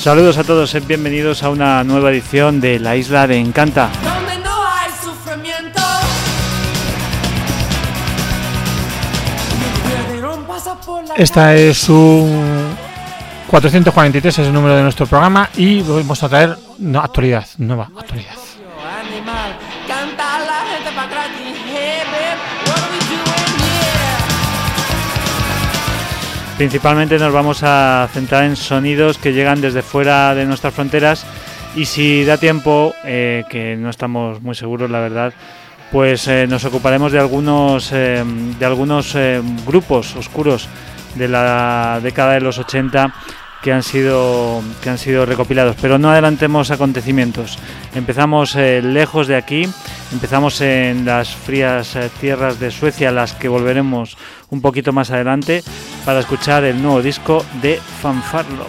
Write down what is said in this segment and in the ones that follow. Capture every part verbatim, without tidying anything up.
Saludos a todos, eh, bienvenidos a una nueva edición de La Isla de Encanta. Donde no hay sufrimiento. Esta es su cuatrocientos cuarenta y tres, es el número de nuestro programa y vamos a traer no, actualidad, nueva actualidad. Animal, canta la gente pa' gratis. Hey, babe, what are we doing here? Principalmente nos vamos a centrar en sonidos que llegan desde fuera de nuestras fronteras y si da tiempo, eh, que no estamos muy seguros la verdad, pues eh, nos ocuparemos de algunos, eh, de algunos eh, grupos oscuros de la década de los ochenta que han sido, que han sido recopilados, pero no adelantemos acontecimientos. Empezamos eh, lejos de aquí, empezamos en las frías eh, tierras de Suecia, a las que volveremos un poquito más adelante para escuchar el nuevo disco de Fanfarlo.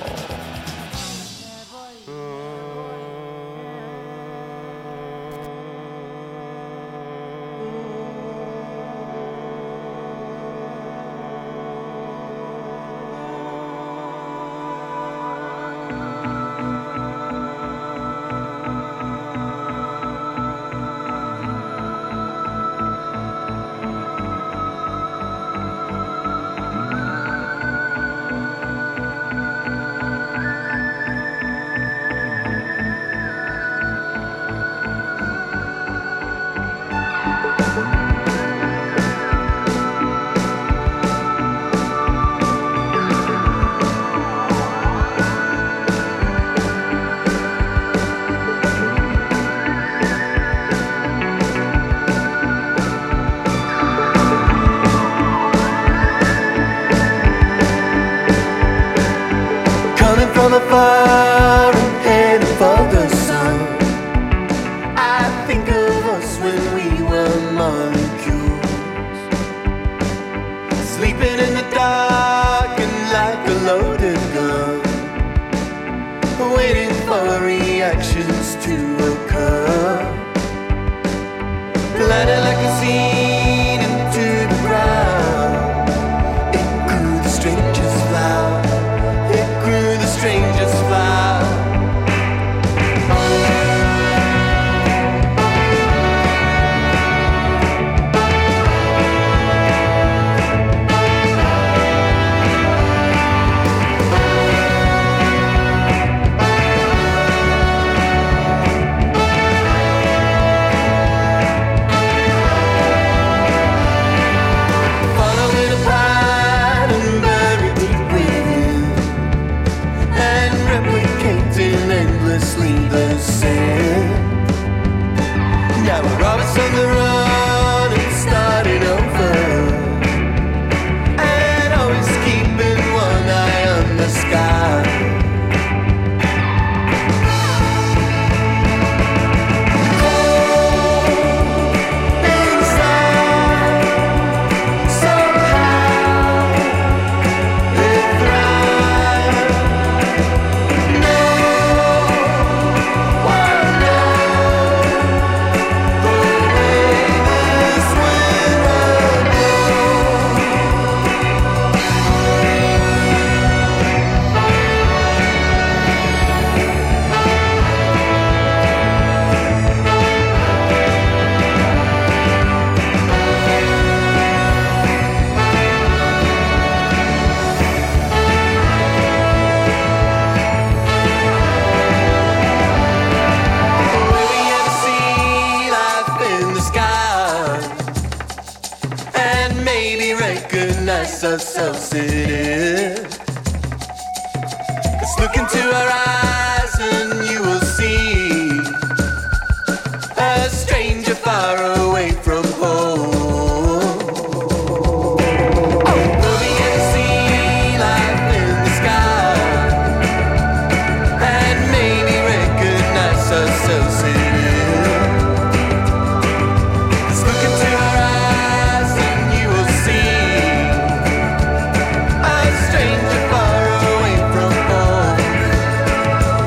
Stranger far away from home.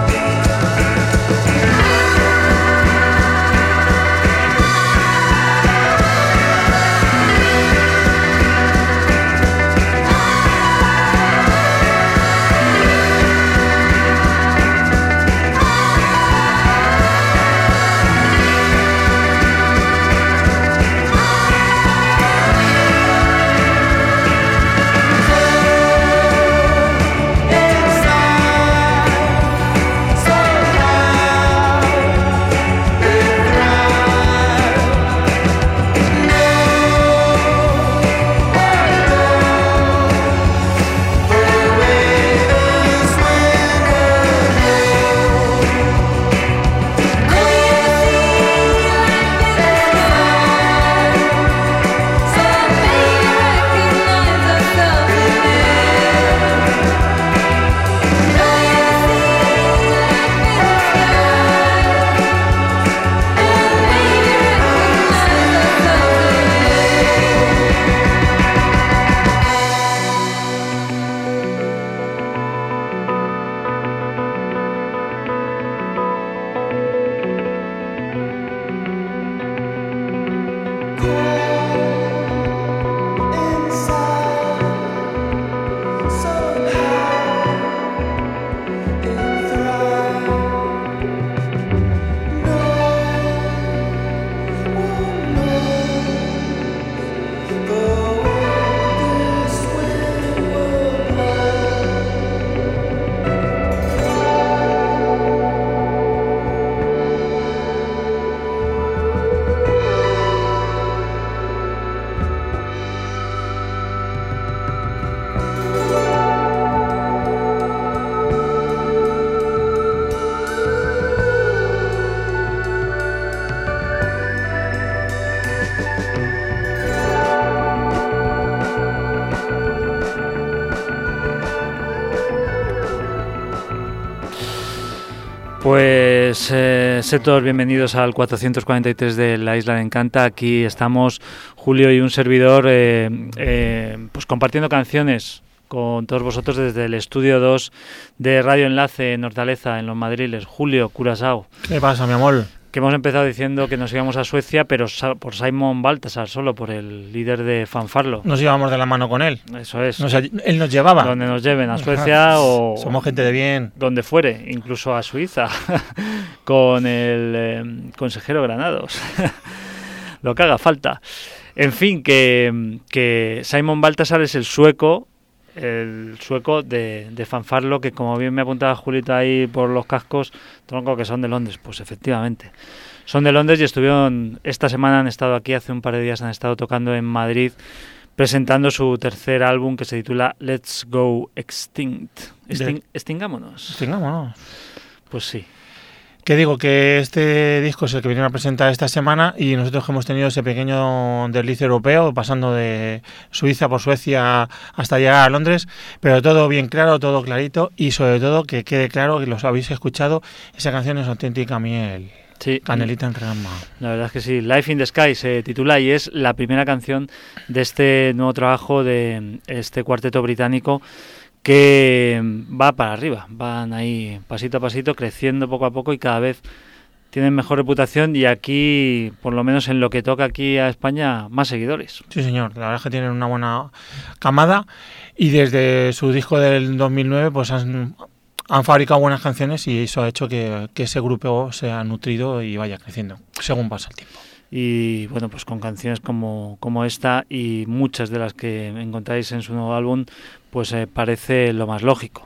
Pues eh, sed todos bienvenidos al cuatrocientos cuarenta y tres de La Isla de Encanta. Aquí estamos Julio y un servidor eh, eh, pues compartiendo canciones con todos vosotros desde el estudio dos de Radio Enlace en Hortaleza, en Los Madriles. Julio, Curazao. ¿Qué pasa, mi amor? Que hemos empezado diciendo que nos íbamos a Suecia, pero por Simon Baltasar, solo por el líder de Fanfarlo. Nos íbamos de la mano con él. Eso es. Nos, él nos llevaba. Donde nos lleven, a Suecia o... Somos gente de bien. Donde fuere, incluso a Suiza, con el eh, consejero Granados. Lo que haga falta. En fin, que, que Simon Baltasar es el sueco, el sueco de, de Fanfarlo, que como bien me apuntaba Julita ahí por los cascos, tronco, que son de Londres. Pues efectivamente, son de Londres y estuvieron, esta semana han estado aquí, hace un par de días han estado tocando en Madrid, presentando su tercer álbum que se titula Let's Go Extinct. Extin- De... Extingámonos. Extingámonos. Pues sí. Que digo que este disco es el que vinieron a presentar esta semana y nosotros hemos tenido ese pequeño desliz europeo pasando de Suiza por Suecia hasta llegar a Londres, pero todo bien claro, todo clarito y sobre todo que quede claro que los habéis escuchado, esa canción es auténtica miel. Sí, canelita en rama. La verdad es que sí. Life in the Sky se titula y es la primera canción de este nuevo trabajo de este cuarteto británico que va para arriba, van ahí pasito a pasito, creciendo poco a poco y cada vez tienen mejor reputación y aquí, por lo menos en lo que toca aquí a España, más seguidores. Sí, señor, la verdad es que tienen una buena camada y desde su disco del dos mil nueve pues han, han fabricado buenas canciones y eso ha hecho que, que ese grupo sea nutrido y vaya creciendo según pasa el tiempo. Y bueno, pues con canciones como, como esta y muchas de las que encontráis en su nuevo álbum, pues eh, parece lo más lógico.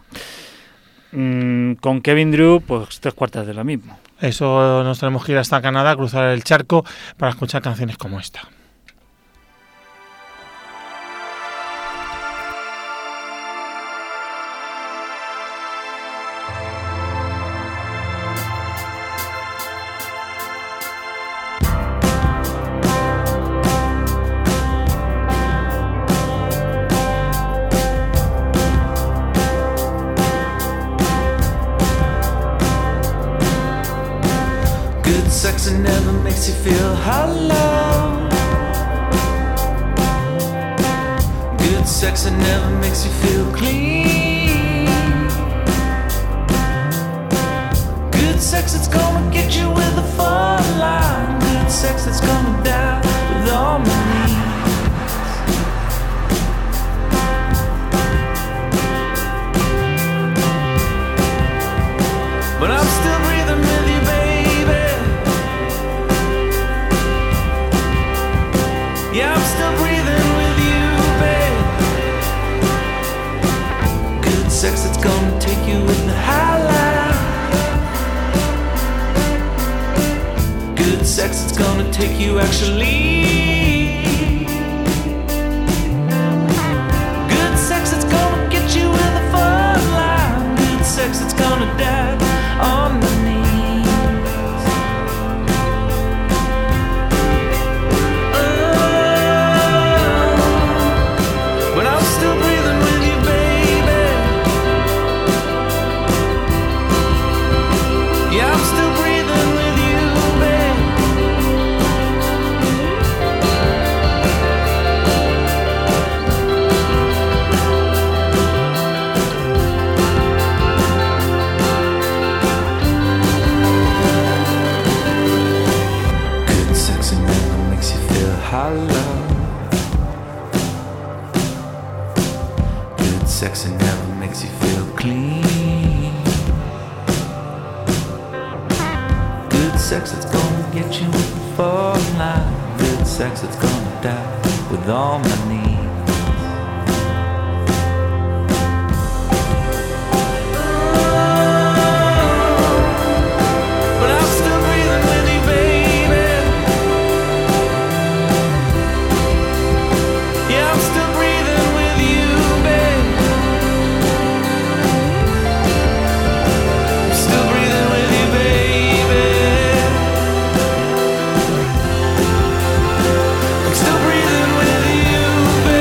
Mm, con Kevin Drew, pues tres cuartas de lo mismo. Eso nos tenemos que ir hasta Canadá, cruzar el charco para escuchar canciones como esta. Sex it never makes you feel hollow. Good sex it never makes you feel clean. Good sex it's gonna get you with a fun line. Good sex it's gonna die with all my needs. But I'm still breathing with you, baby. Yeah, I'm still breathing with you, babe. Good sex, it's gonna take you in the high line. Good sex, it's gonna take you actually. Good sex, it's gonna get you in the fun line. Good sex, it's gonna die on the knees. Hollow. Good sex it never makes you feel clean. Good sex it's gonna get you for life. Good sex it's gonna die with all my needs. Still breathing with you, baby.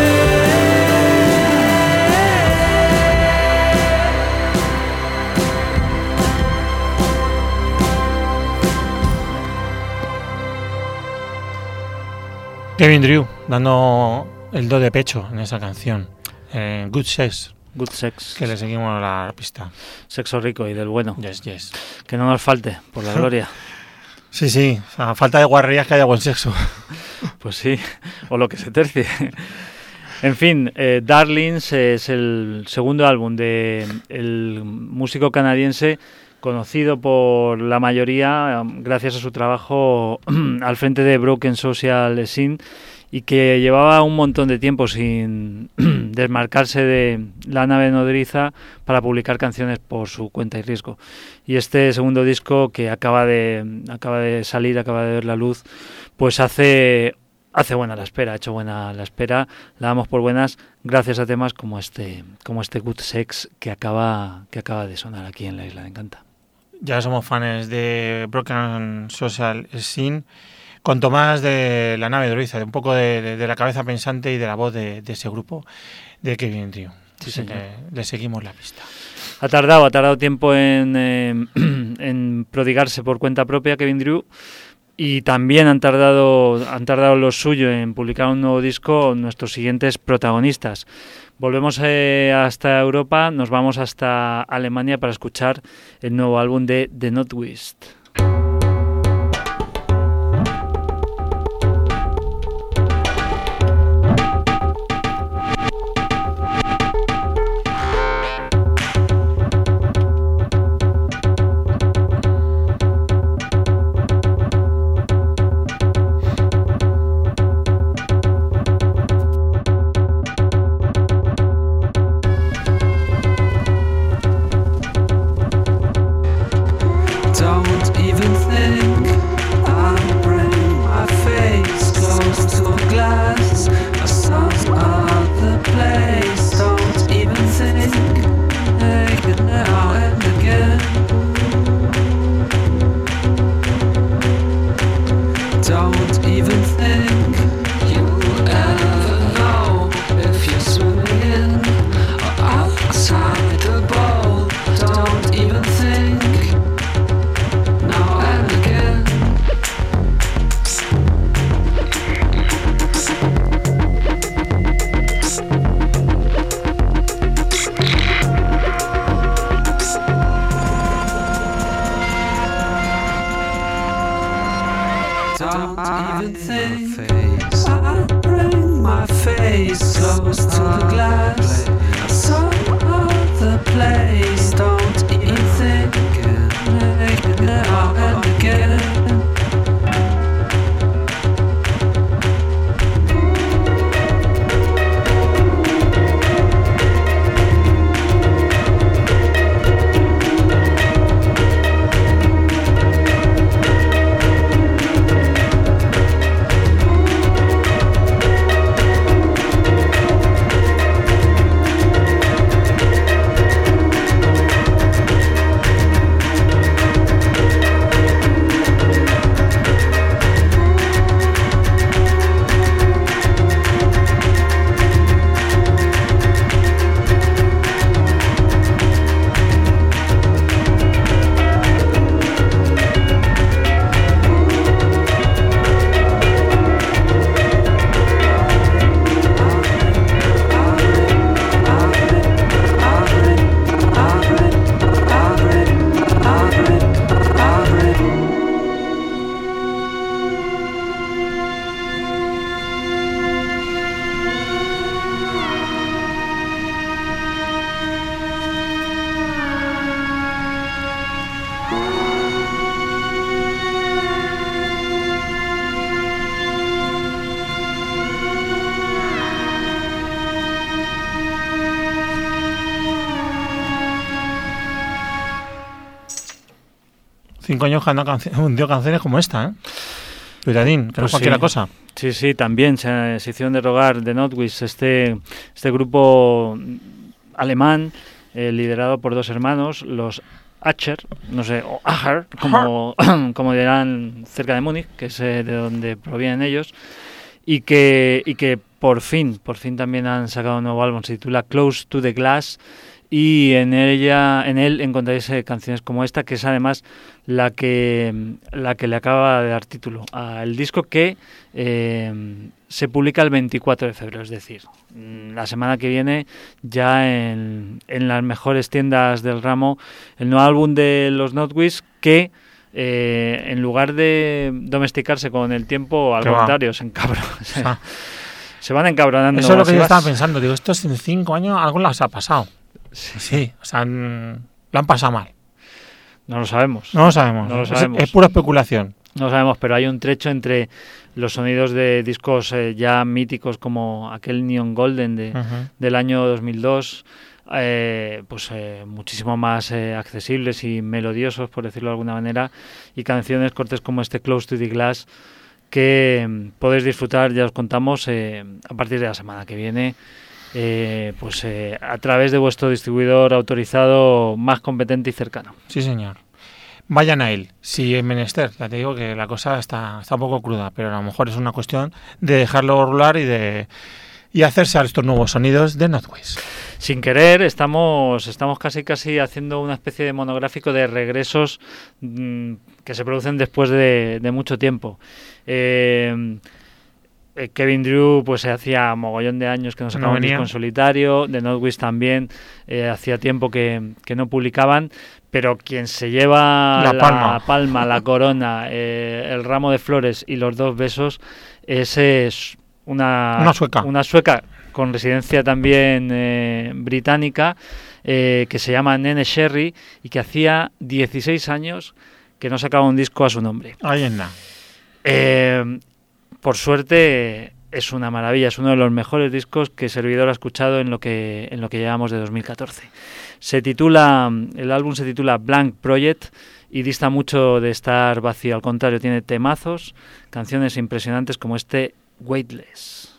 Kevin Drew, dando el do de pecho en esa canción. Eh, Good Sex. Good Sex. Que le seguimos la pista. Sexo rico y del bueno. Yes, yes. Que no nos falte, por la gloria. Sí, sí. A falta de guarrerías que haya buen sexo. Pues sí, o lo que se tercie. En fin, eh, Darlings es el segundo álbum de el músico canadiense, conocido por la mayoría gracias a su trabajo al frente de Broken Social Scene, y que llevaba un montón de tiempo sin desmarcarse de la nave nodriza para publicar canciones por su cuenta y riesgo. Y este segundo disco, que acaba de acaba de salir, acaba de ver la luz, pues hace hace buena la espera, ha hecho buena la espera, la damos por buenas gracias a temas como este como este Good Sex que acaba que acaba de sonar aquí en la Isla de Encanta. Ya somos fans de Broken Social Scene, con Tomás de la nave nodriza, de un poco de, de, de la cabeza pensante y de la voz de, de ese grupo de Kevin Drew. Sí, sí, le, le seguimos la pista. Ha tardado, ha tardado tiempo en, eh, en prodigarse por cuenta propia Kevin Drew, y también han tardado, han tardado lo suyo en publicar un nuevo disco nuestros siguientes protagonistas. Volvemos eh, hasta Europa, nos vamos hasta Alemania para escuchar el nuevo álbum de The Notwist. Cinco años que han hundido canciones como esta, ¿eh? Cuidadín, que no es cualquier cosa. Sí, sí, también se, se hicieron derogar The Notwist, este, este grupo alemán eh, liderado por dos hermanos, los Acher, no sé, o Acher, como, como dirán cerca de Múnich, que es eh, de donde provienen ellos, y que, y que por fin, por fin también han sacado un nuevo álbum, se titula Close to the Glass, y en ella, en él encontráis eh, canciones como esta, que es además la que la que le acaba de dar título al disco, que eh, se publica el veinticuatro de febrero, es decir, la semana que viene ya en, en las mejores tiendas del ramo el nuevo álbum de los Nightwish que eh, en lugar de domesticarse con el tiempo, al contrario, va? se encabronan. Ah. Se van encabronando. Eso es lo que yo vas. estaba pensando, digo, estos en cinco años algo les ha pasado. Sí, sí, o sea, han, lo han pasado mal. No lo sabemos. No lo sabemos. No lo sabemos. Es, es pura especulación. No lo sabemos, pero hay un trecho entre los sonidos de discos eh, ya míticos como aquel Neon Golden de, uh-huh. del año dos mil dos, eh, pues eh, muchísimo más eh, accesibles y melodiosos, por decirlo de alguna manera, y canciones cortes como este Close to the Glass que eh, podéis disfrutar, ya os contamos, eh, a partir de la semana que viene. Eh, pues eh, a través de vuestro distribuidor autorizado más competente y cercano. Sí, señor. Vayan a él, si es menester. Ya te digo que la cosa está, está un poco cruda, pero a lo mejor es una cuestión de dejarlo rular y de y hacerse a estos nuevos sonidos de Nightwish. Sin querer, estamos estamos casi casi haciendo una especie de monográfico de regresos mmm, que se producen después de, de mucho tiempo. Eh... Kevin Drew pues hacía mogollón de años que no sacaba no un disco en solitario, The Nightwish también eh, hacía tiempo que, que no publicaban, pero quien se lleva la, la palma. palma, la corona, eh, el ramo de flores y los dos besos, ese es una, una sueca una sueca con residencia también eh, británica, eh, que se llama Nene Sherry y que hacía dieciséis años que no sacaba un disco a su nombre. Ahí en nada. Eh, Por suerte es una maravilla, es uno de los mejores discos que Servidor ha escuchado en lo que en lo que llevamos de dos mil catorce. Se titula, el álbum se titula Blank Project y dista mucho de estar vacío, al contrario, tiene temazos, canciones impresionantes como este Weightless.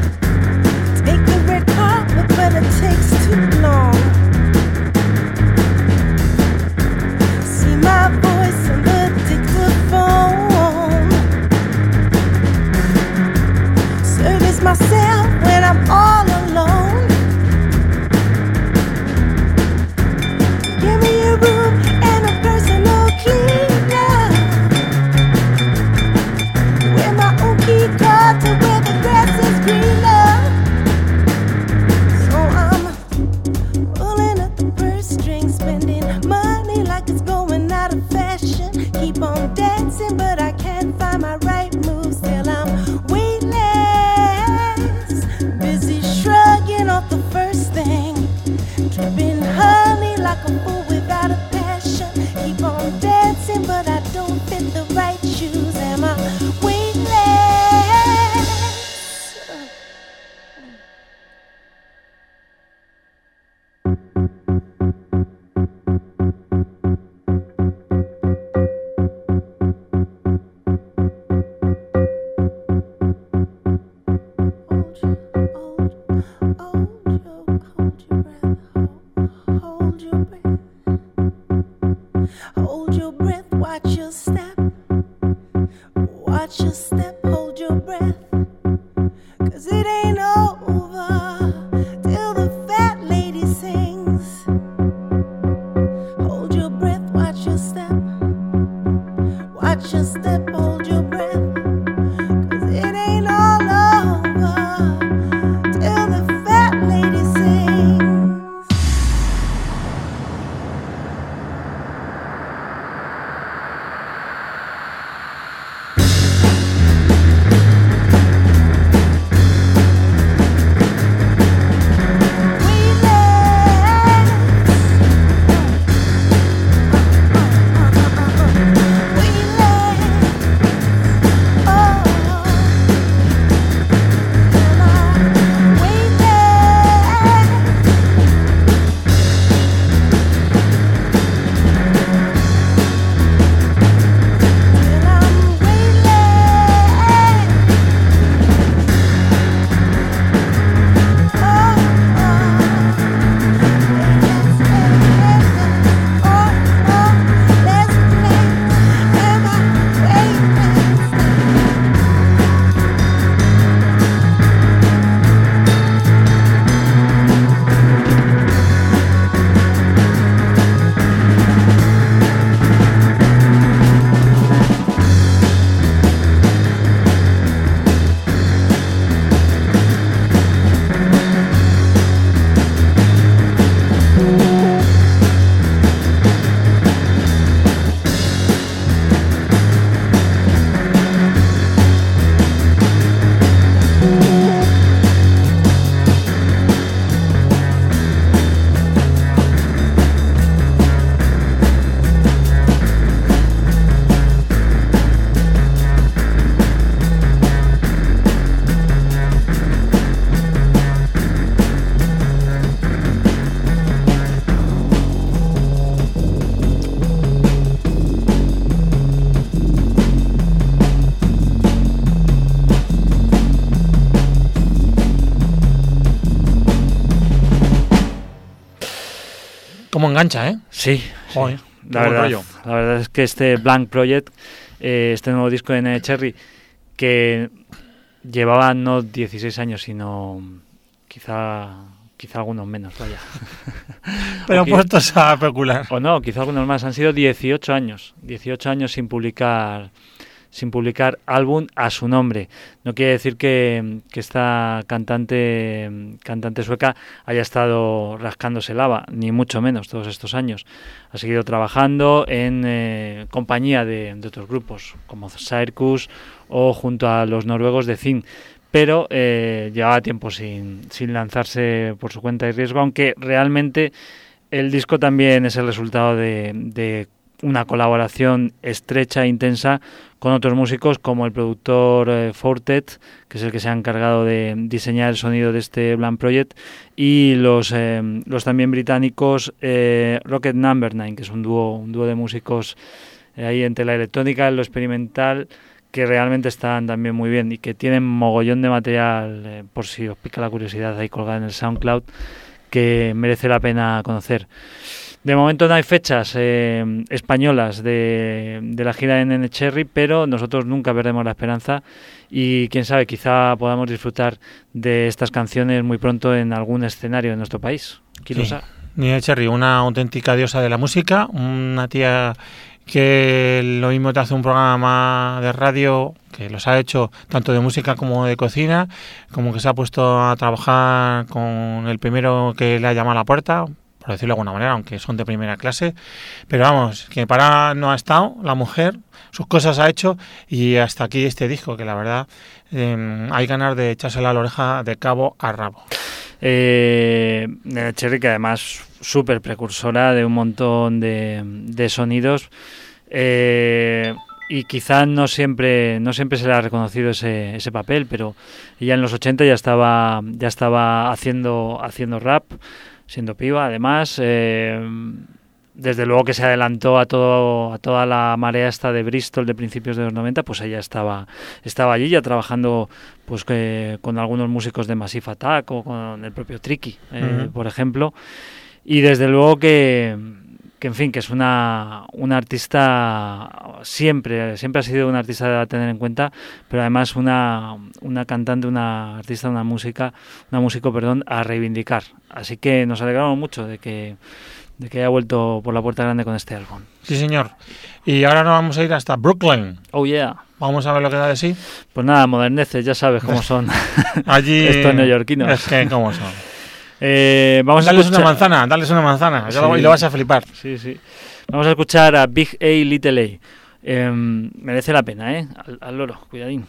Take the red carpet, but it takes too long. step, hold your breath, 'cause it ain't over till the fat lady sings. Hold your breath, watch your step, watch your step, hold your breath, 'cause it ain't all over till the fat lady sings. ¿Cómo engancha, eh? Sí, Joder, sí. qué La buen verdad, rollo. la verdad es que este Blank Project, eh, este nuevo disco de Nene Cherry, que llevaba no dieciséis años, sino quizá quizá algunos menos, vaya. Pero O qui- puestos a especular. O no, quizá algunos más. Han sido dieciocho años. dieciocho años sin publicar sin publicar álbum a su nombre. No quiere decir que, que esta cantante cantante sueca haya estado rascándose lava, ni mucho menos todos estos años. Ha seguido trabajando en eh, compañía de, de otros grupos, como Circus o junto a los noruegos de Zin. Pero eh, llevaba tiempo sin, sin lanzarse por su cuenta y riesgo, aunque realmente el disco también es el resultado de, de una colaboración estrecha e intensa con otros músicos como el productor eh, Fortet, que es el que se ha encargado de diseñar el sonido de este Blank Project, y los, eh, los también británicos eh, Rocket Number Nine, que es un dúo, un dúo de músicos eh, ahí entre la electrónica y lo experimental, que realmente están también muy bien y que tienen mogollón de material, eh, por si os pica la curiosidad, ahí colgada en el SoundCloud, que merece la pena conocer. De momento no hay fechas eh, españolas de, de la gira de Nene Cherry, pero nosotros nunca perdemos la esperanza y quién sabe, quizá podamos disfrutar de estas canciones muy pronto en algún escenario de nuestro país. ¿Quién lo Sí. sabe? Nene Cherry, una auténtica diosa de la música, una tía que lo mismo te hace un programa de radio, que los ha hecho tanto de música como de cocina, como que se ha puesto a trabajar con el primero que le ha llamado a la puerta, por decirlo de alguna manera, aunque son de primera clase, pero vamos, que para no ha estado la mujer, sus cosas ha hecho y hasta aquí este disco, que la verdad eh, hay ganas de echársela a la oreja de cabo a rabo. Eh, Nene Cherry, que además súper precursora de un montón de, de sonidos, eh, y quizá no siempre no siempre se le ha reconocido ese, ese papel, pero ella en los ochenta ya estaba ya estaba haciendo haciendo rap, siendo piba además. eh, desde luego que se adelantó a todo a toda la marea esta de Bristol de principios de los noventa, pues ella estaba estaba allí ya trabajando pues que, con algunos músicos de Massive Attack o con el propio Tricky, eh, Uh-huh. por ejemplo, y desde luego que que en fin, que es una, una artista, siempre, siempre ha sido una artista a tener en cuenta, pero además una, una cantante, una artista, una música, una músico, perdón, a reivindicar. Así que nos alegramos mucho de que, de que haya vuelto por la puerta grande con este álbum. Sí, señor. Y ahora nos vamos a ir hasta Brooklyn. Oh, yeah. Vamos a ver lo que da de sí. Pues nada, moderneces, ya sabes cómo son Allí estos neoyorquinos. Es que cómo son. Eh, vamos darles a escuchar... una manzana, darles una manzana, Sí. y lo vas a flipar. Sí, sí. Vamos a escuchar a Big A, Little A. Eh, merece la pena, ¿eh? Al, al loro, cuidadín.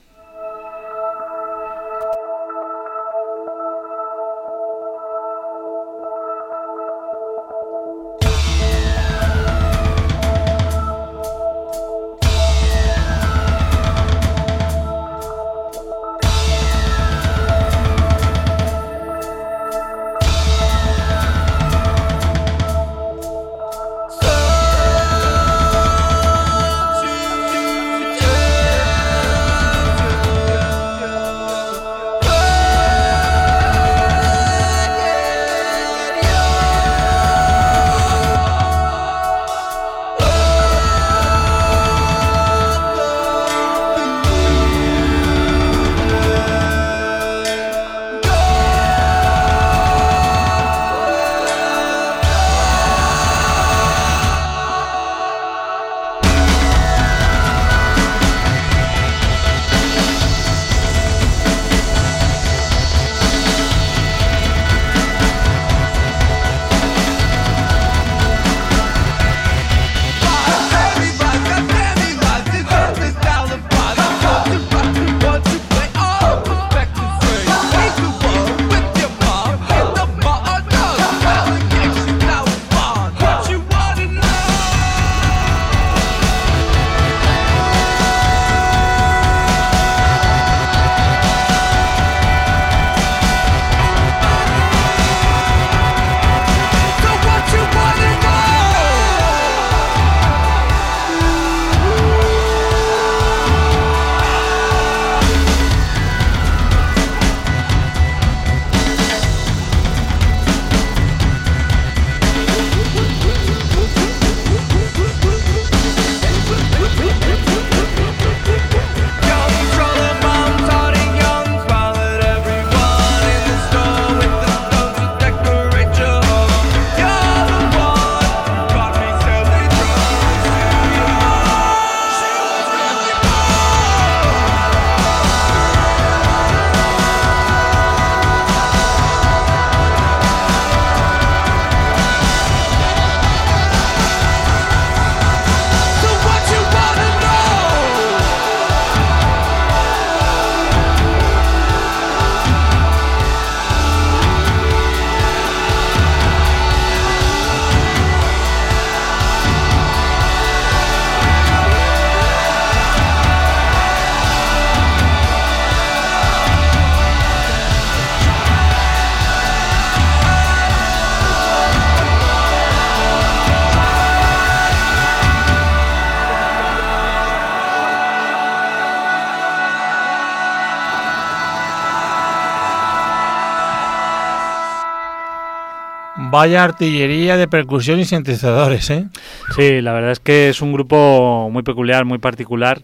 Vaya artillería de percusión y sintetizadores, ¿eh? Sí, la verdad es que es un grupo muy peculiar, muy particular.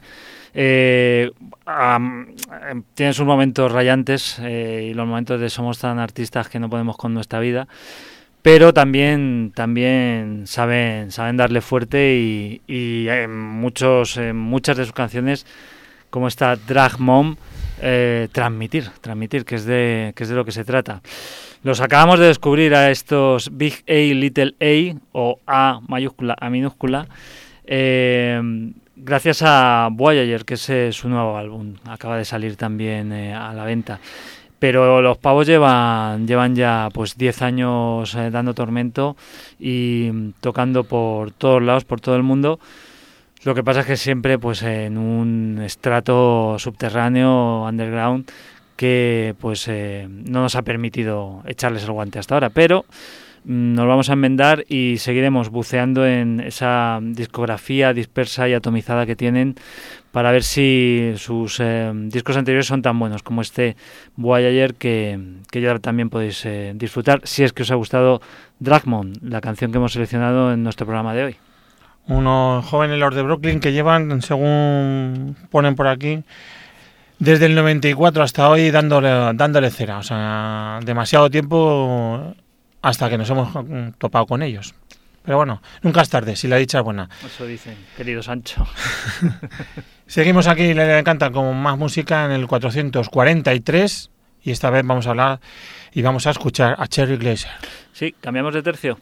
Eh, um, tiene sus momentos rayantes eh, y los momentos de somos tan artistas que no podemos con nuestra vida, pero también también saben saben darle fuerte y, y en muchos en muchas de sus canciones, como esta Drag Mom, eh, transmitir, transmitir, que es de que es de lo que se trata. Los acabamos de descubrir a estos Big A, Little A, o A mayúscula, A minúscula, eh, gracias a Voyager, que ese es su nuevo álbum. Acaba de salir también eh, a la venta. Pero los pavos llevan llevan ya pues diez años eh, dando tormento y tocando por todos lados, por todo el mundo. Lo que pasa es que siempre pues en un estrato subterráneo, underground, que pues eh, no nos ha permitido echarles el guante hasta ahora, pero nos vamos a enmendar y seguiremos buceando en esa discografía dispersa y atomizada que tienen para ver si sus eh, discos anteriores son tan buenos como este Voyager que, que ya también podéis eh, disfrutar si es que os ha gustado Dragmon, la canción que hemos seleccionado en nuestro programa de hoy. Unos jóvenes los de Brooklyn que llevan, según ponen por aquí, desde el noventa y cuatro hasta hoy dándole, dándole cera, o sea, demasiado tiempo hasta que nos hemos topado con ellos. Pero bueno, nunca es tarde, si la dicha es buena. Eso dicen, querido Sancho. Seguimos aquí, le encanta, con más música en el cuatrocientos cuarenta y tres y esta vez vamos a hablar y vamos a escuchar a Cherry Glazerr. Sí, cambiamos de tercio.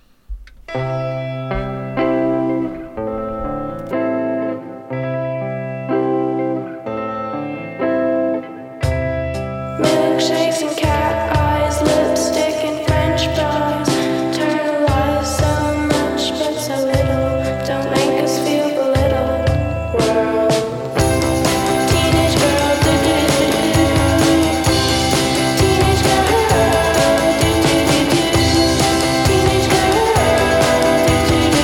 Milkshakes and cat eyes, lipstick and French fries. Turn the lights so much, but so little. Don't make us feel belittled. World, teenage girl, do do do do. Teenage girl, do do do do. Teenage girl, do do do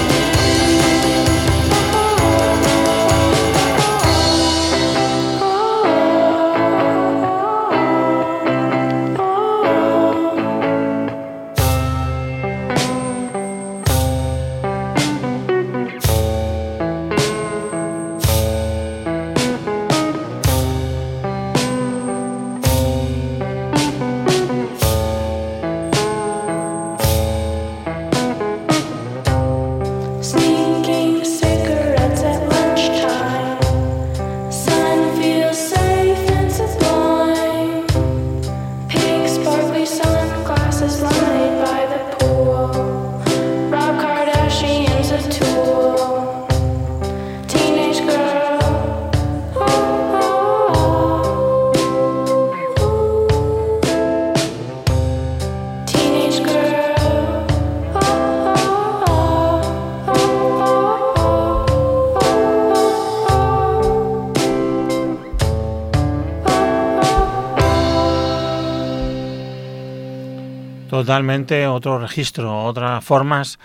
Sneaking cigarettes at lunchtime. Sun feels safe and sublime. Pink sparkly sunglasses laid by the pool. Rob Kardashian's a tool. Teenage girl. Oh, oh, oh. Teenage girl. Oh, oh, oh, Totalmente otro registro, otras formas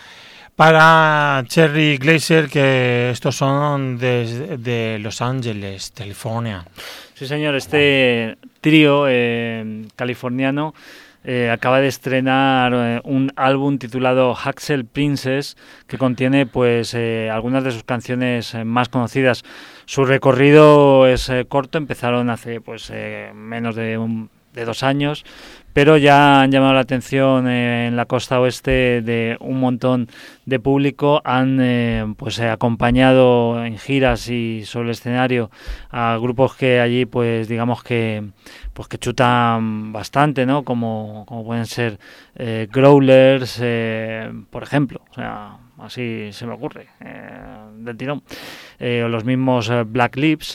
para Cherry Glazerr, que estos son desde de Los Ángeles, California. Sí, señor, este trío eh, californiano eh, acaba de estrenar eh, un álbum titulado Haxel Princess, que contiene pues eh, algunas de sus canciones eh, más conocidas. Su recorrido es eh, corto, empezaron hace pues eh, menos de, un, de dos años, pero ya han llamado la atención eh, en la costa oeste de un montón de público, han eh, pues eh, acompañado en giras y sobre el escenario a grupos que allí pues digamos que pues que chutan bastante, ¿no? Como, como pueden ser eh, Growlers, eh, por ejemplo, o sea, así se me ocurre, eh, del tirón, eh, o los mismos eh, Black Lips.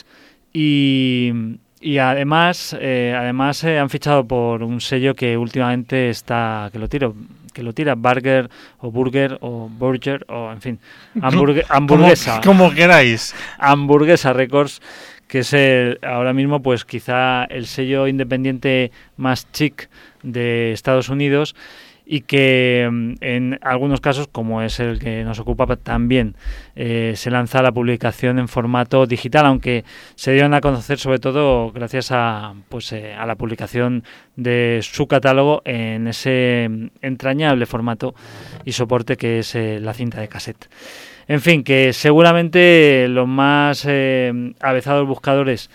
Y Y además, eh, además eh, han fichado por un sello que últimamente está, que lo tiro, que lo tira, Burger o Burger o Burger o en fin, hamburgue, hamburguesa, como, como queráis, Hamburguesa Records, que es el, ahora mismo pues quizá el sello independiente más chic de Estados Unidos. Y que en algunos casos, como es el que nos ocupa, también eh, se lanza la publicación en formato digital, aunque se dieron a conocer sobre todo gracias a pues eh, a la publicación de su catálogo en ese entrañable formato y soporte que es eh, la cinta de cassette. En fin, que seguramente los más eh, avezados buscadores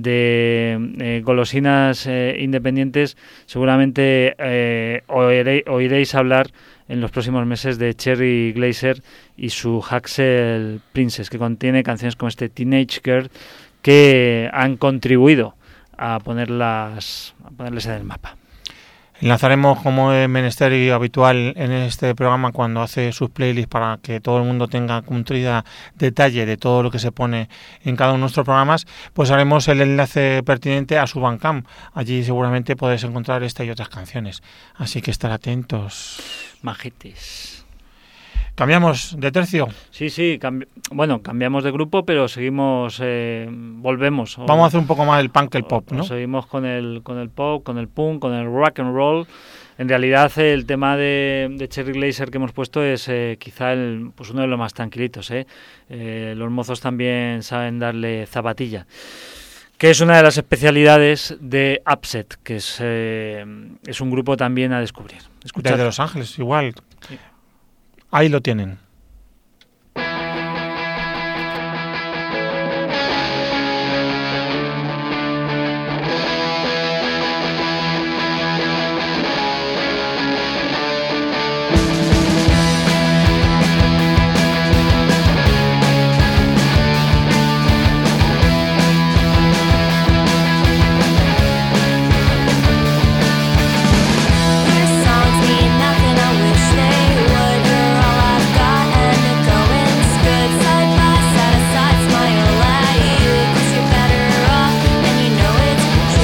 de eh, golosinas eh, independientes seguramente eh, oiré, oiréis hablar en los próximos meses de Cherry Glazerr y su Haxel Princess, que contiene canciones como este Teenage Girl que han contribuido a ponerlas a ponerles en el mapa. Enlazaremos, como es menester y habitual en este programa, cuando hace sus playlists, para que todo el mundo tenga cumplida detalle de todo lo que se pone en cada uno de nuestros programas, pues haremos el enlace pertinente a su Bandcamp. Allí seguramente podéis encontrar esta y otras canciones. Así que estar atentos. Majetes. ¿Cambiamos de tercio? Sí, sí, cambi- bueno, cambiamos de grupo, pero seguimos, eh, volvemos. O- Vamos a hacer un poco más el punk que el pop, o- ¿no? o seguimos con el, con el pop, con el punk, con el rock and roll. En realidad el tema de, de Cherry Glazerr que hemos puesto es eh, quizá el, pues uno de los más tranquilitos. ¿eh? Eh, los mozos también saben darle zapatilla, que es una de las especialidades de Upset, que es, eh, es un grupo también a descubrir. Escuchad. Desde Los Ángeles, igual. Sí. Ahí lo tienen. Your songs mean nothing, I wish they would. You're all I've got, and the going's good. Side by side, a side smile at you, 'cause you're better off, and you know it's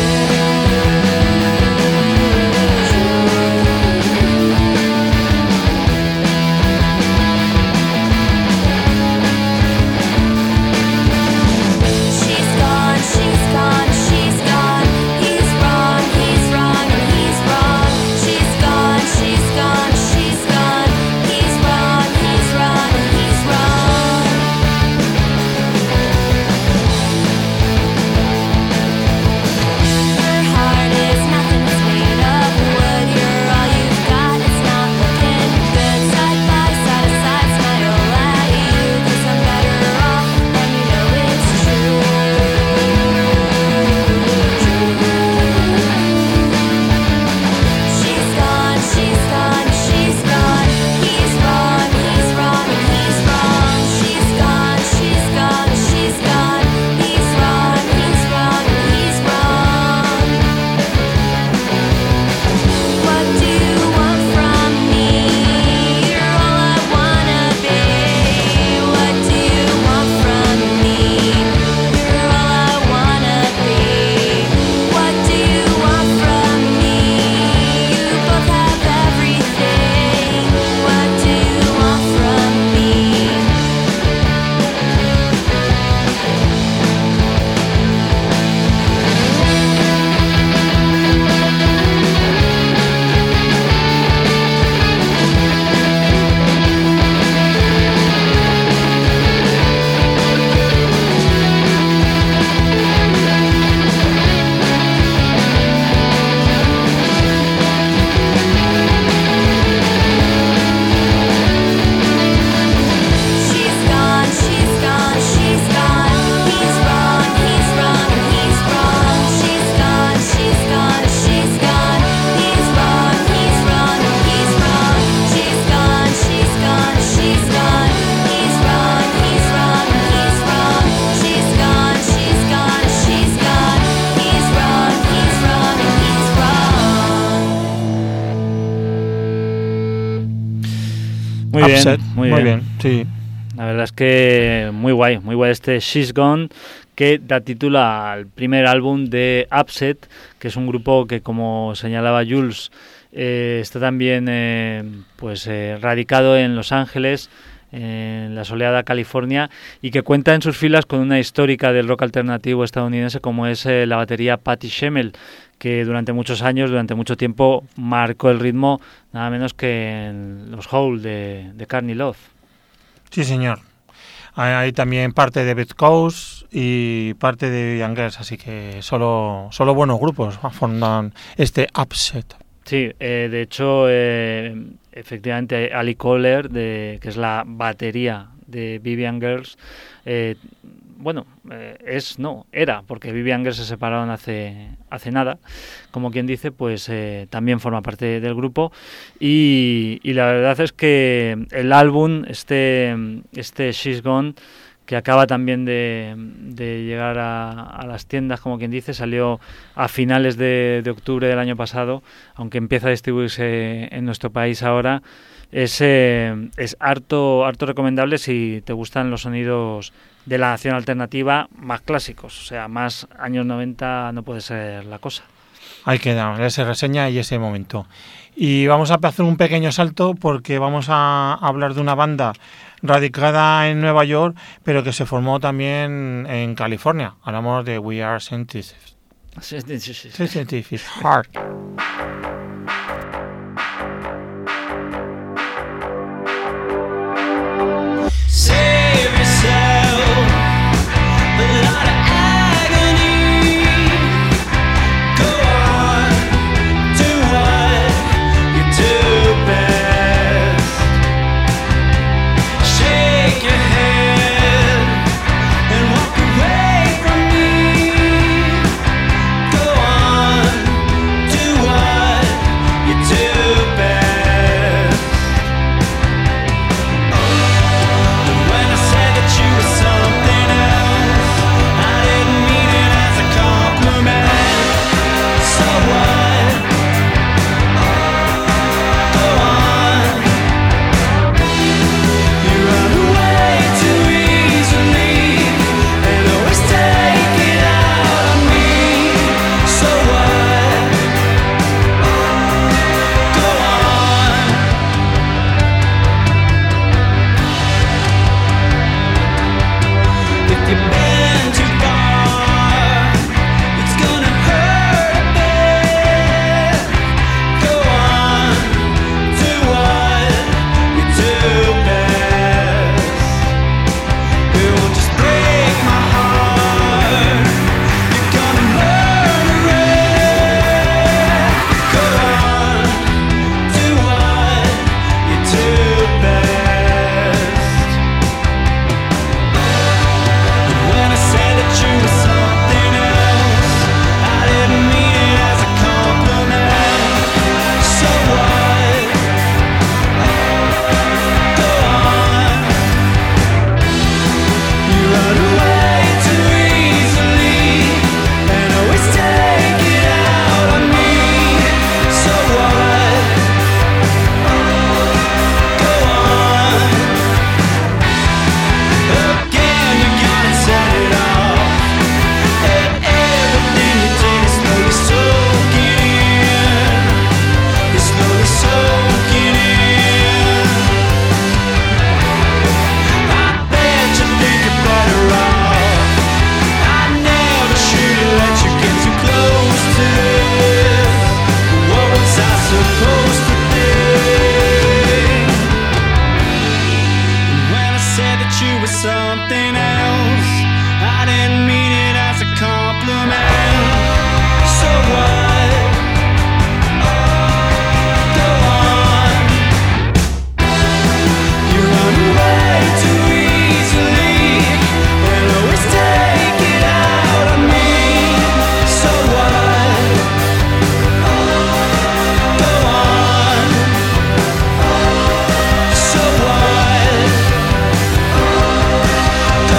true. She's gone, she's gone, she's gone. He's wrong, he's wrong, and he's wrong. She's gone, she's gone, she's gone. He's wrong, he's wrong, and he's wrong. Her heart is nothing, it's made of wood. You're all you've got, it's not looking good. Side by side, a side smile at you, 'cause I'm better off, and you know it's true. She's gone, she's gone, she's gone. He's wrong, he's wrong, and he's wrong. She's gone, she's gone, she's gone. He's wrong, he's wrong, and he's wrong. What do you want from me? You're all I wanna be. What do you want from me? You're all I wanna be. What do you want from me? You both have everything. What do you want from me? She's gone, she's gone, she's gone. He's wrong, he's wrong, and he's wrong. She's gone, she's gone, she's gone. He's wrong, he's wrong, and he's wrong. She's gone, she's gone, she's gone. He's wrong, he's wrong, and he's wrong. She's gone, she's gone, she's gone. He's wrong, he's wrong, and he's wrong. Muy Upset, bien, muy, bien. sí. La verdad es que muy guay, muy guay este She's Gone, que da título al primer álbum de Upset, que es un grupo que, como señalaba Jules, eh, está también eh, pues eh, radicado en Los Ángeles, en la soleada California, y que cuenta en sus filas con una histórica del rock alternativo estadounidense como es eh, la batería Patty Schemel, que durante muchos años, durante mucho tiempo, marcó el ritmo nada menos que en los Hole de, de Courtney Love. Sí, señor. Hay, hay también parte de Beth Coast y parte de Young Girls, así que solo, solo buenos grupos forman este Upset. Sí, eh, de hecho, eh, efectivamente, Ali Kohler, de, que es la batería de Vivian Girls, eh, bueno, eh, es, no, era, porque Vivian Girls se separaron hace, hace nada, como quien dice, pues eh, también forma parte del grupo, y, y la verdad es que el álbum, este, este She's Gone, que acaba también de, de llegar a, a las tiendas, como quien dice, salió a finales de, de octubre del año pasado, aunque empieza a distribuirse en nuestro país ahora. Es, eh, es harto, harto recomendable si te gustan los sonidos de la nación alternativa más clásicos, o sea, más años noventa no puede ser la cosa. Ahí queda, esa reseña y ese momento. Y vamos a hacer un pequeño salto porque vamos a hablar de una banda radicada en Nueva York, pero que se formó también en California. Hablamos de We Are Scientists. Sí, sí, sí, sí. Scientific Heart. Save yourself a lot of agony. Go on, do what you do best. Shake your head and walk away from me. Go on, do what you do best. When I said that you were something else, I didn't mean it as a compliment. So what? Go on. You run away too easily and always take it out on me. So what? Go on. If you've been too far, it's gonna hurt a bit. Go on, do what you do best. It will just break my heart. You're gonna murder it. Go on, do what you do best. When I said that you were something else, I didn't mean it as a compliment. So what? Go on. You run away too easily and always take it out on me. So what? Go on. Again, you gotta set it off. And everything you did is slowly soaking in. It's slowly soaking in. I bet you think you're better off. I never should have let you get too close to this. What was I supposed to think? When I said that you were something else, I didn't mean it as a compliment. So what? Go on. You run away too easily and always take it out on me. So what? Go on. So what? Go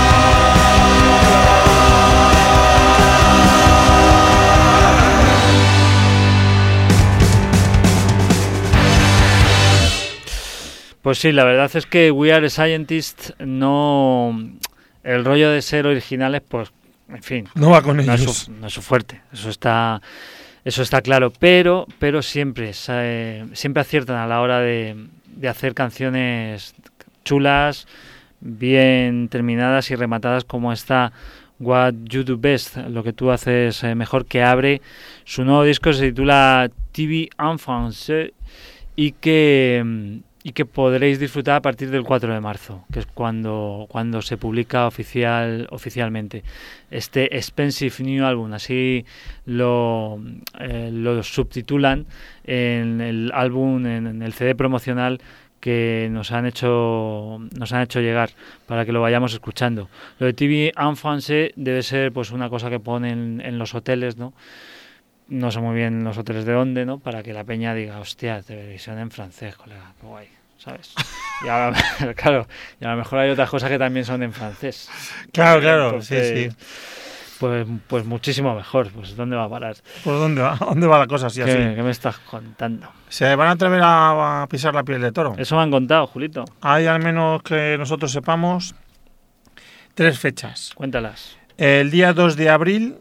Pues sí, la verdad es que We Are Scientists no... El rollo de ser originales, pues, en fin, No va con no es, ellos. su, no es su fuerte. Eso está, eso está claro. Pero, pero siempre, eh, siempre aciertan a la hora de, de hacer canciones chulas, bien terminadas y rematadas, como esta What You Do Best, lo que tú haces eh, mejor, que abre su nuevo disco. Se titula T V en français y que... mm, y que podréis disfrutar a partir del cuatro de marzo, que es cuando, cuando se publica oficial oficialmente este Expensive New Album, así lo, eh, lo subtitulan en el álbum, en, en el C D promocional que nos han hecho nos han hecho llegar para que lo vayamos escuchando. Lo de T V en français debe ser pues una cosa que ponen en los hoteles, ¿no? No sé muy bien los hoteles de dónde, ¿no? Para que la peña diga, hostia, televisión en francés, colega, qué guay, ¿sabes? Y a, claro, y a lo mejor hay otras cosas que también son en francés. Claro, claro, Entonces, sí, sí. Pues, pues muchísimo mejor, pues ¿dónde va a parar? ¿Por dónde va? ¿Dónde va la cosa así? ¿Qué, así? qué me estás contando? ¿Se van a atrever a, a pisar la piel de toro? Eso me han contado, Julito. Hay, al menos que nosotros sepamos, tres fechas. Cuéntalas. El día dos de abril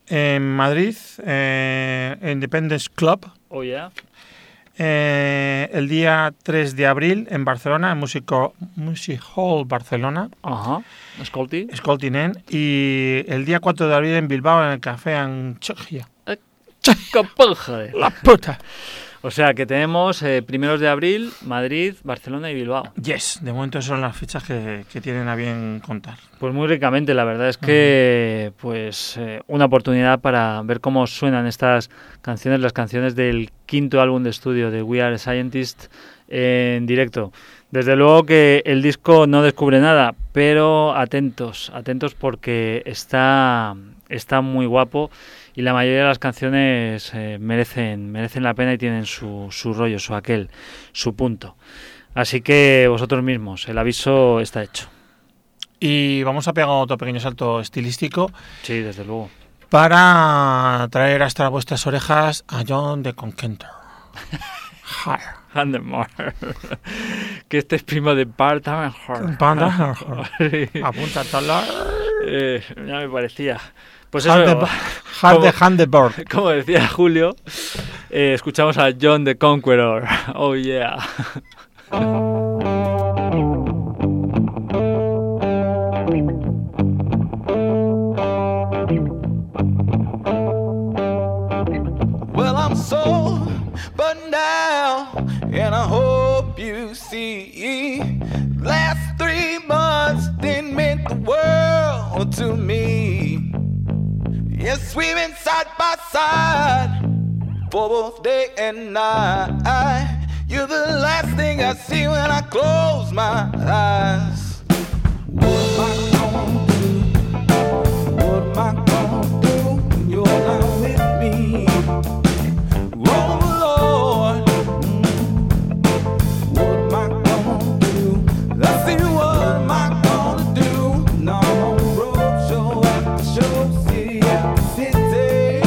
en Madrid, eh, Independence Club. Oh, yeah. Eh, el día tres de abril en Barcelona, en Music, Music Hall Barcelona, Ajá. Escolti. Escolti Nen. Y el día cuatro de abril en Bilbao, en el Café Anchogia. Joder. La puta. O sea que tenemos eh, primeros de abril, Madrid, Barcelona y Bilbao. Yes, de momento son las fechas que, que tienen a bien contar. Pues muy ricamente, la verdad es que pues eh, una oportunidad para ver cómo suenan estas canciones, las canciones del quinto álbum de estudio de We Are Scientists en directo. Desde luego que el disco no descubre nada, pero atentos, atentos porque está, está muy guapo y la mayoría de las canciones eh, merecen, merecen la pena y tienen su, su rollo, su aquel, su punto. Así que vosotros mismos, el aviso está hecho. Y vamos a pegar otro pequeño salto estilístico Sí, desde luego. para traer hasta vuestras orejas a John the Conqueror. Higher. Handemore. Que este es primo de Bart Avenhorn. Panda. Sí. Apunta a Eh, ya me parecía. Pues eso, Hard the Handeboard. como decía Julio, eh, escuchamos a John the Conqueror. Oh yeah. Well, I'm so buttoned down, and I hope you see. Last three months didn't mean the world to me. Yes, we've been side by side for both day and night. You're the last thing I see when I close my eyes. What am I gonna do? What am I gonna do when you're not with me? Oh Lord, what am I gonna do? I see what am I gonna do? Now I'm on road show after show, city after city.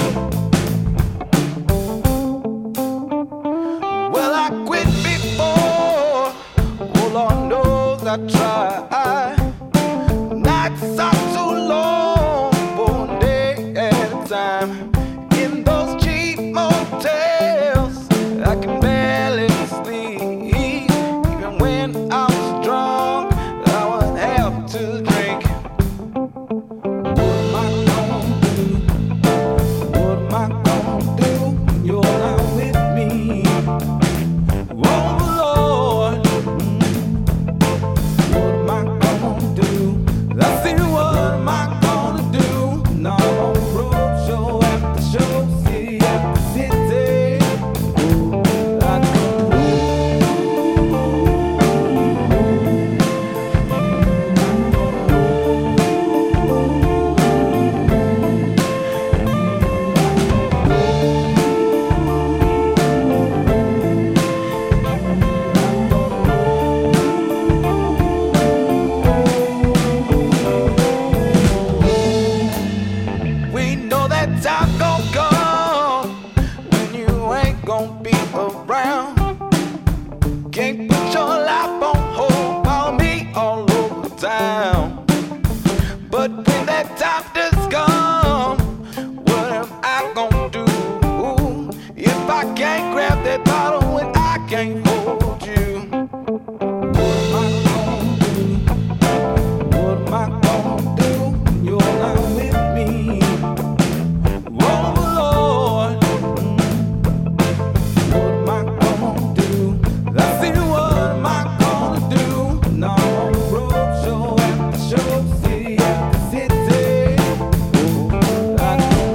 Well, I quit before, oh Lord knows I tried. Nights are too long for a day at a time. In those cheap motels, I can barely sleep. Even when I'm drunk, I would have to drink. What am I gonna do? What am I gonna do when you're not with me? Oh Lord, what am I gonna do? I see what am I gonna do? Now I'm on road show after show, city after city. I We know that time gon' come when you ain't gon' be around. Can't put your life on hold, follow me all over town. But when that time does come, what am I gon' do? If I can't grab that bottle when I can't hold you? What am I gon' do? What am I gon' do when you're not with me? Oh Lord, what am I gonna do? I see what am I gonna do? Now I'm on road show after show, city after city. I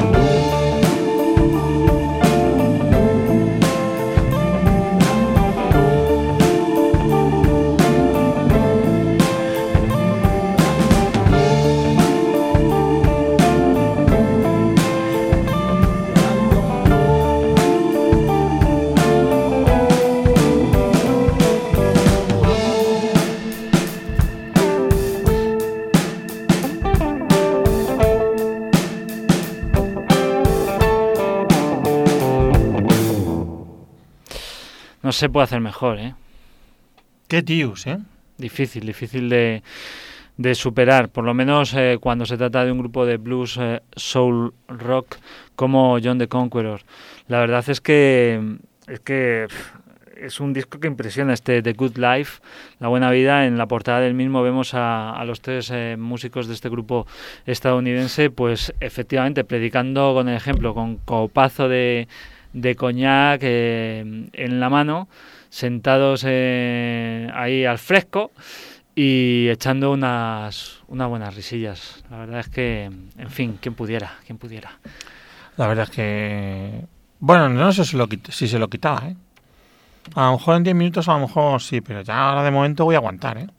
No se puede hacer mejor, ¿eh? Qué tíos, ¿eh? Difícil, difícil de, de superar, por lo menos eh, cuando se trata de un grupo de blues, eh, soul, rock como John the Conqueror. La verdad es que es que pff, es un disco que impresiona, este The Good Life, La Buena Vida. En la portada del mismo vemos a, a los tres eh, músicos de este grupo estadounidense, pues efectivamente predicando con el ejemplo, con copazo de, de coñac eh, en la mano, sentados eh, ahí al fresco y echando unas, unas buenas risillas. La verdad es que, en fin, quien pudiera, quien pudiera. La verdad es que... Bueno, no sé si, lo quit- si se lo quitaba, ¿eh? A lo mejor en diez minutos, a lo mejor sí, pero ya ahora de momento voy a aguantar, ¿eh?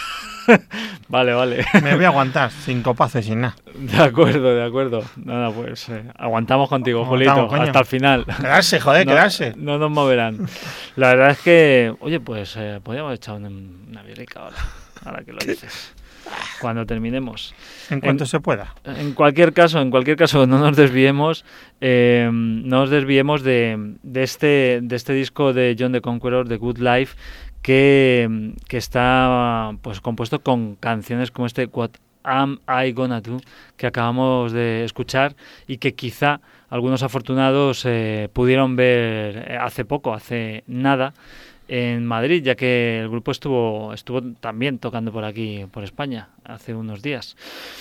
Vale, vale. Me voy a aguantar, sin copaces, sin nada. De acuerdo, de acuerdo. Nada, pues eh, aguantamos contigo, Aguantamos, Julito, coño. hasta el final. Quedarse, joder, No- quedarse. No nos moverán. La verdad es que, oye, pues eh, podríamos echar una, una birrica ahora, ahora que lo dices. Cuando terminemos. En cuanto en- se pueda. En cualquier caso, en cualquier caso, no nos desviemos, eh, no nos desviemos de, de este de este disco de John the Conqueror, The Good Life, que, que está pues compuesto con canciones como este What Am I Gonna Do, que acabamos de escuchar y que quizá algunos afortunados eh, pudieron ver hace poco, hace nada, en Madrid, ya que el grupo estuvo estuvo también tocando por aquí, por España, hace unos días.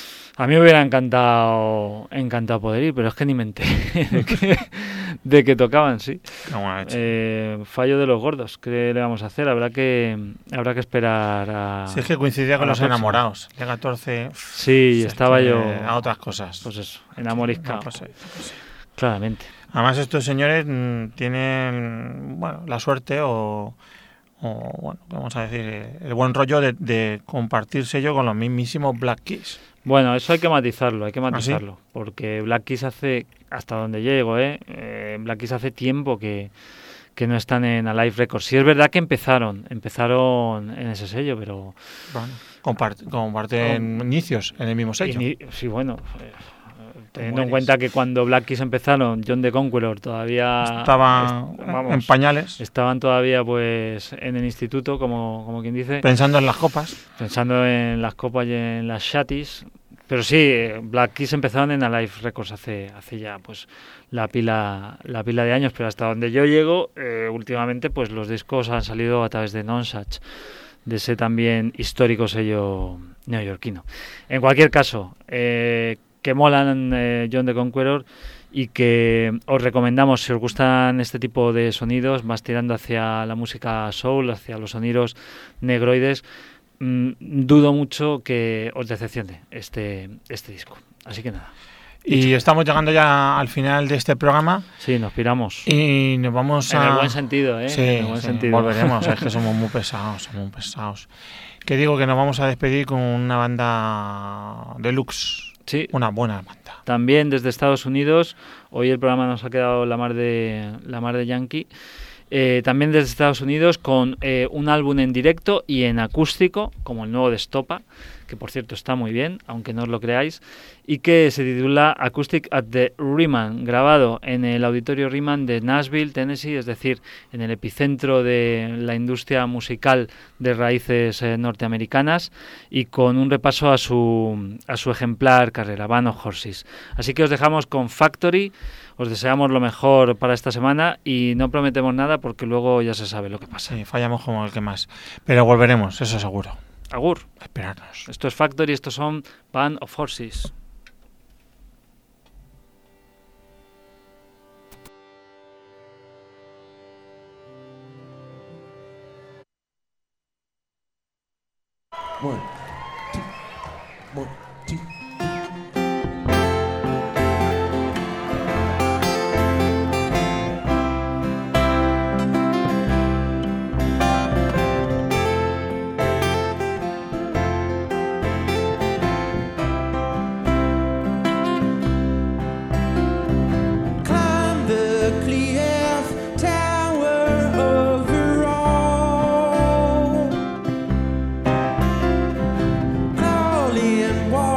A mí me hubiera encantado encantado poder ir, pero es que ni me enteré de que, de que tocaban, sí. Qué buena leche. Eh, fallo de los gordos, ¿qué le vamos a hacer? Habrá que habrá que esperar a... Si es que coincidía a con la los próxima. enamorados. El catorce... Sí, se estaba quiere yo... A otras cosas. Pues eso, enamoriscado, No, pues sí, pues sí. claramente. Además, estos señores mm, tienen, bueno, la suerte o, o, bueno, vamos a decir, eh, el buen rollo de, de compartir sello con los mismísimos Black Keys. Bueno, eso hay que matizarlo, hay que ¿Ah, sí? matizarlo, porque Black Keys hace, hasta donde llego, ¿eh? eh Black Keys hace tiempo que, que no están en Alive Records. Sí es verdad que empezaron, empezaron en ese sello, pero... Bueno, compart- comparten inicios en el mismo sello. ini- sí, bueno, eh, teniendo en eres? cuenta que cuando Black Keys empezaron, John the Conqueror todavía... Estaba est- vamos, en pañales, estaban todavía pues en el instituto, como, como quien dice, pensando en las copas. pensando en las copas y en las chatis. Pero sí, eh, Black Keys empezaron en Alive Records hace, hace ya pues la pila la pila de años, pero hasta donde yo llego, eh, últimamente pues los discos han salido a través de Nonsuch, de ese también histórico sello neoyorquino. En cualquier caso, eh, que molan eh, John the Conqueror y que os recomendamos, si os gustan este tipo de sonidos, más tirando hacia la música soul, hacia los sonidos negroides, mm, dudo mucho que os decepcione este, este disco. Así que nada, Y estamos llegando ya al final de este programa sí, nos piramos. y nos vamos En a... el buen sentido, ¿eh? Sí, en el buen sí, sentido. volveremos, es que somos muy pesados, somos muy pesados. Que digo que nos vamos a despedir con una banda deluxe, Sí, una buena banda. también desde Estados Unidos. Hoy el programa nos ha quedado la mar de, la mar de yankee. Eh, también desde Estados Unidos con eh, un álbum en directo y en acústico, como el nuevo de Stopa, que por cierto está muy bien, aunque no os lo creáis, y que se titula Acoustic at the Ryman, grabado en el Auditorio Ryman de Nashville, Tennessee, es decir, en el epicentro de la industria musical de raíces eh, norteamericanas, y con un repaso a su, a su ejemplar carrera, Band of Horses. Así que os dejamos con Factory. Os deseamos lo mejor para esta semana y no prometemos nada porque luego ya se sabe lo que pasa. Sí, fallamos como el que más. Pero volveremos, eso seguro. Agur. Esperarnos. Esto es Factory, estos son Band of Horses. One, two, one, two. Climb the cliff tower over all. Crawl in water.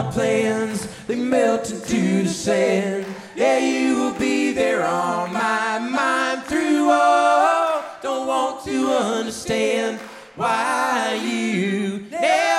my plans, they melt into the sand. Yeah, you will be there on my mind through all. Don't want to understand why you never